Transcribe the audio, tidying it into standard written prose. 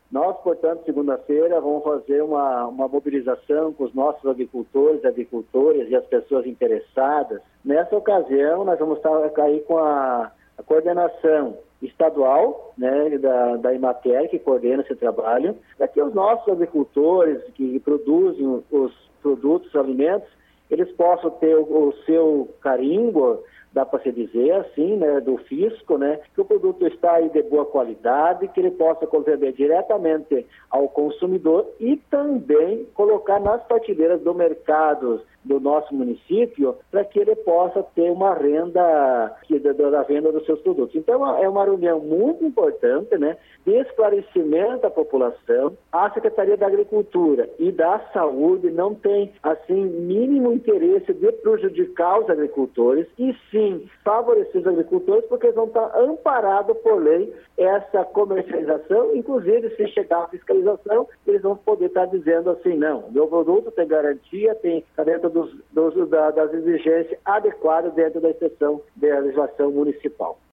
Nós, portanto, segunda-feira, vamos fazer uma mobilização com os nossos agricultores, agricultoras e as pessoas interessadas. Nessa ocasião, nós vamos estar aí com a coordenação estadual, né, da Emater, que coordena esse trabalho, para que os nossos agricultores que produzem os produtos, os alimentos, eles possam ter o seu carimbo, dá para se dizer assim, né, do fisco, né, que o produto está aí de boa qualidade, que ele possa contribuir diretamente ao consumidor e também colocar nas prateleiras do mercado do nosso município, para que ele possa ter uma renda da venda dos seus produtos. Então, é uma reunião muito importante, né, de esclarecimento à população. A Secretaria da Agricultura e da Saúde não tem, assim, mínimo interesse de prejudicar os agricultores e sim favorecer os agricultores, porque eles vão estar amparados por lei essa comercialização. Inclusive, se chegar à fiscalização, eles vão poder estar dizendo assim, não, meu produto tem garantia, está dentro das exigências adequadas dentro da exceção da legislação municipal.